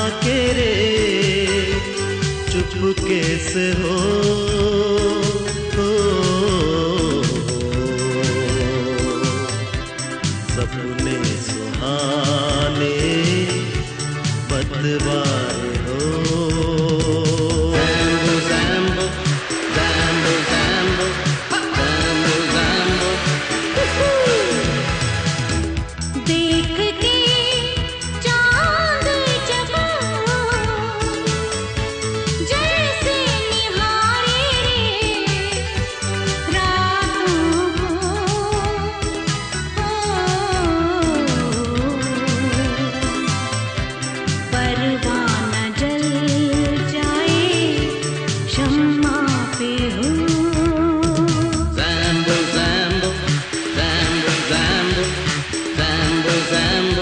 के रे चुपके से हो सपने सुहाने बदलवाए हो। ज़ैम्बो ज़ैम्बो ज़ैम्बो ज़ैम्बो ज़ैम्बो देख के चांद जगा जैसे निहारे रातों को परवाना जल जाए शम्मा पे हो। ज़ैम्बो ज़ैम्बो ज़ैम्बो ज़ैम्बो ज़ैम्बो ज़ैम्बो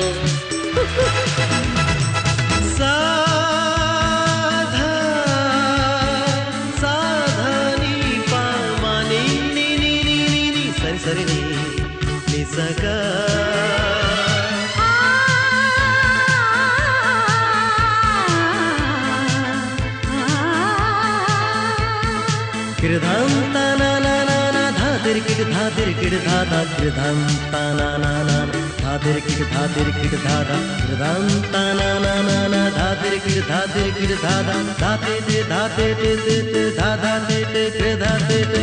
साधा साधा नी पा मा नी नी नी नी नी नी सरी सरी नी नी सा गा किरधाम ता ना ना ना ना धा तेरे किड धा तेरे किड धा धा किरधाम ता ना ना ना धा तेरे किड धा तेरे किड धा धा किरधाम ता ना ना ना ना धा तेरे किड धा तेरे किड धा धा धा ते ते धा ते ते ते ते धा धा ते ते किड धा ते ते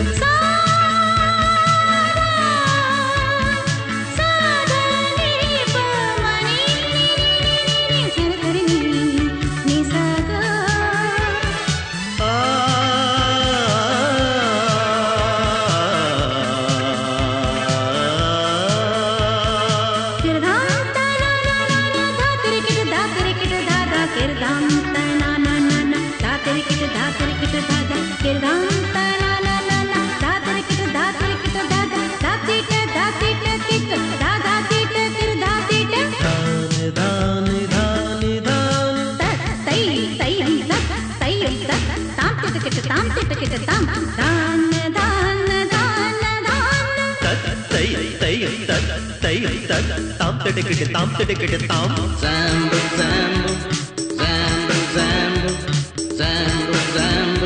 ताम टिकट ताम टिकट ताम ज़ैम्बो ज़ैम्बो ज़ैम्बो ज़ैम्बो ज़ैम्बो ज़ैम्बो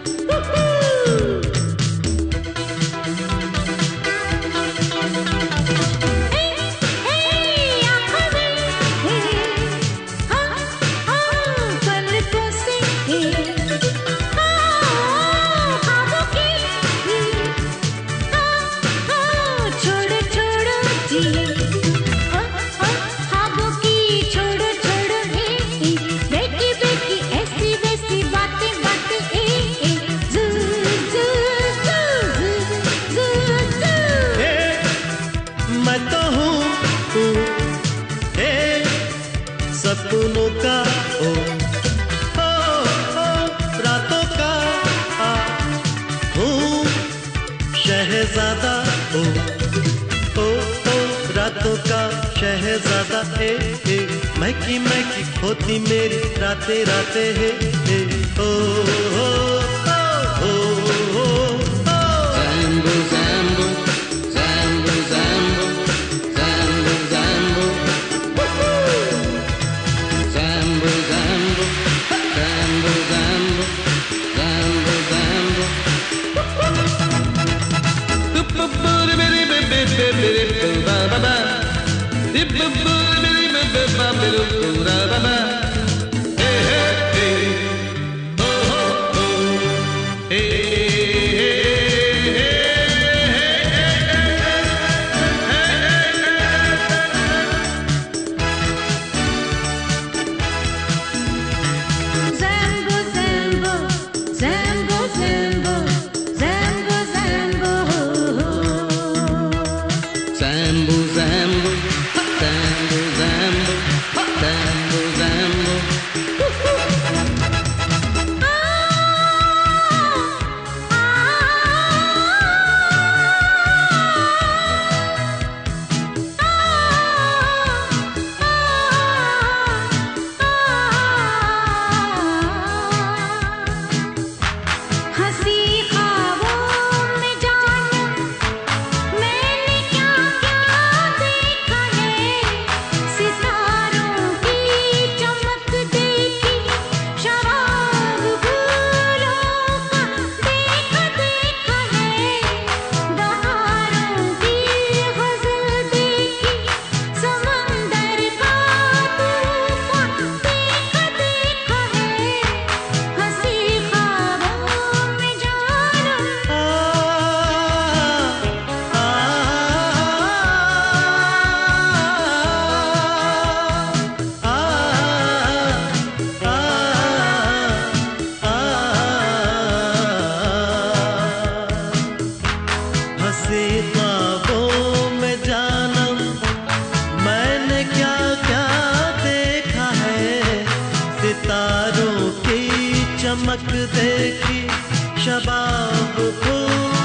सपनों का ओ रातों का हूँ शहजादा ओ रातों का शहजादा ए महकी महकी होती मेरी रातें रातें है ओ ज़ैम्बो ज़ैम्बो ज़ैम्बो ज़ैम्बो ज़ैम्बो ज़ैम्बो Zambo, Zambo, Zambo, Zambo, Zambo, Zambo. सितारों की चमक देखी शबाब फूल